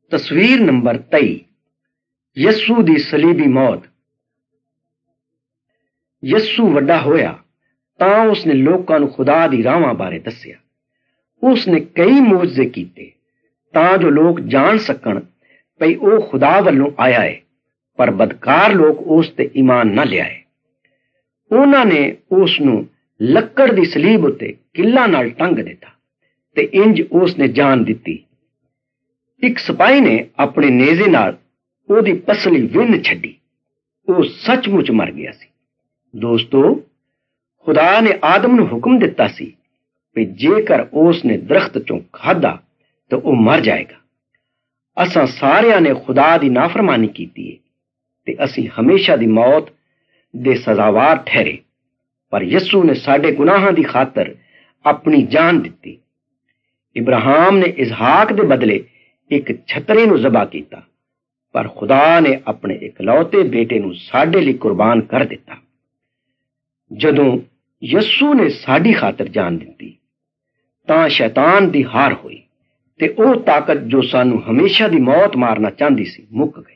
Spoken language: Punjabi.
तस्वीर नंबर 23। यस्सू दी सलीबी मौत। यस्सू वड्डा होया तां उसने लोकां नूं खुदा दी राहां बारे दस्सिया। उसने कई मोजज़े कीते तां जो लोक जान सकण भई ओ खुदा वल्लों आया है, पर बदकार लोक उस ते ईमान ना लियाए। उन्हां ने उस नूं लक्कड़ दी सलीब उत्ते किल्लां नाल टंग दिता ते इंज उसने जान दित्ती। एक सिपाही ने अपने नेज़े नाल ओदी पसली विन्न छड्डी। ਉਹ सचमुच मर गया सी। दोस्तों, खुदा ने आदम ਨੂੰ ਹੁਕਮ ਦਿੱਤਾ ਸੀ ਕਿ ਜੇਕਰ ਉਸ ਨੇ ਦਰਖਤ ਚੋਂ ਖਾਧਾ ਤਾਂ ਉਹ ਮਰ ਜਾਏਗਾ। ਅਸਾਂ ਸਾਰਿਆਂ ਨੇ ਖੁਦਾ ਦੀ ਨਾਫਰਮਾਨੀ ਕੀਤੀ ਹੈ ਤੇ ਅਸੀਂ ਹਮੇਸ਼ਾ ਦੀ ਮੌਤ ਦੇ ਸਜ਼ਾਵਾਰ ਠਹਿਰੇ, ਪਰ ਯਿਸੂ ਨੇ ਸਾਡੇ ਗੁਨਾਹਾਂ ਦੀ ਖਾਤਰ ਆਪਣੀ ਜਾਨ ਦਿੱਤੀ। ਇਬਰਾਹਿਮ ਨੇ ਇਸਹਾਕ ਦੇ ਬਦਲੇ ਇੱਕ ਛਤਰੇ ਨੂੰ ਜ਼ਬਾ ਕੀਤਾ, ਪਰ ਖੁਦਾ ਨੇ ਆਪਣੇ ਇਕਲੌਤੇ ਬੇਟੇ ਨੂੰ ਸਾਡੇ ਲਈ ਕੁਰਬਾਨ ਕਰ ਦਿੱਤਾ। ਜਦੋਂ ਯਿਸੂ ਨੇ ਸਾਡੀ ਖਾਤਰ ਜਾਨ ਦਿੱਤੀ ਤਾਂ ਸ਼ੈਤਾਨ ਦੀ ਹਾਰ ਹੋਈ ਤੇ ਉਹ ਤਾਕਤ ਜੋ ਸਾਨੂੰ ਹਮੇਸ਼ਾ ਦੀ ਮੌਤ ਮਾਰਨਾ ਚਾਹੁੰਦੀ ਸੀ ਮੁੱਕ ਗਈ।